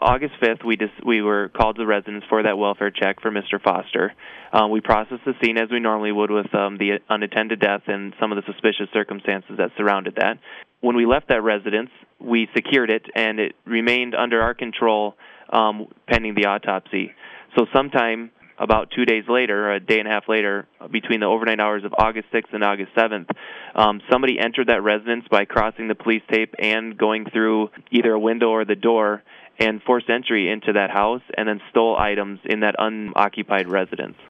August 5th, we were called to the residence for that welfare check for Mr. Foster. We processed the scene as we normally would with the unattended death and some of the suspicious circumstances that surrounded that. When we left that residence, we secured it, and it remained under our control pending the autopsy. So sometime about 2 days later, or a day and a half later, between the overnight hours of August 6th and August 7th, somebody entered that residence by crossing the police tape and going through either a window or the door and forced entry into that house and then stole items in that unoccupied residence.